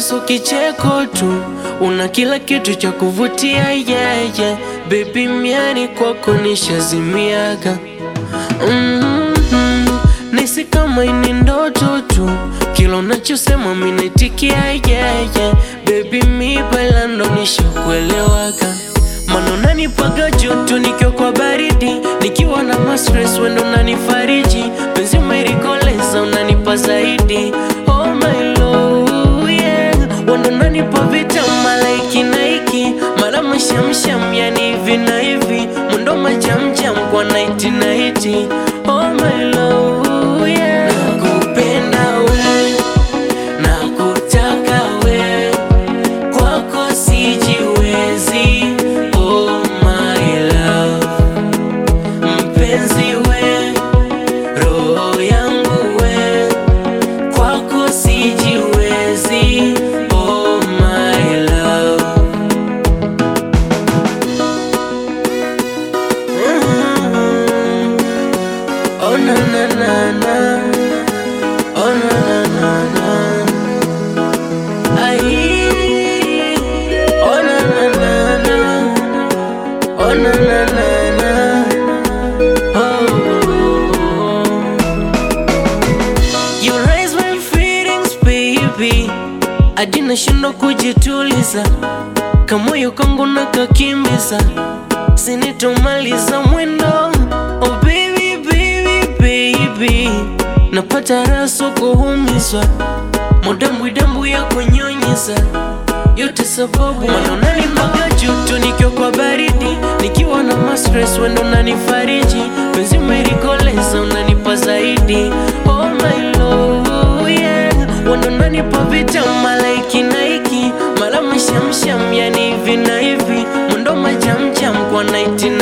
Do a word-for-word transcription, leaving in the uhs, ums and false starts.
so kicheko tu, una kila kitu cha kuvutia, yeah, yeah. Baby miani kwako nishazimiaga. mm-hmm. Nisi kama ini ndoto tu, kila unachosema minitikia, yeah, yeah. Baby mi bailando nishakuelewaga. Mano nanipaga joto nikiwa kwa baridi, nikiwa na ma-stress wendo unanifariji. Penzi umerikoleza unanipa zaidi, oh my love, yeah. Wendo unanipa vita malaiki na iki, mara mashamsham yani hivi na hivi, mundo majamjam kwa night night, oh my love, yeah. Nakupenda we, nakutaka we, kwako sijiwezi, oh my love. Mpenzi we, roho yangu we, kwako sijiwezi, oh my love. mm-hmm. Oh na na na na, oh na na na na, ay, oh na na na na, oh na na na na, oh. You raise my feelings baby, hadi nashindwa kujituliza, kamoyo kangu nakakimbiza, sinitomaliza mwendo, oh baby baby baby. Napata raso kuhumizwa, modambwidambwi ya kunyonyiza, yote sababu mano nanipaga joto nikiwa kwa baridi, nikiwa na ma-stress wendo unanifariji. Penzi umerikoleza unanipa zaidi, oh my love, yeah. Wendo unanipa vita malaiki na iki, mara mashamsham yani hivi na hivi, mundo majamjam kwa night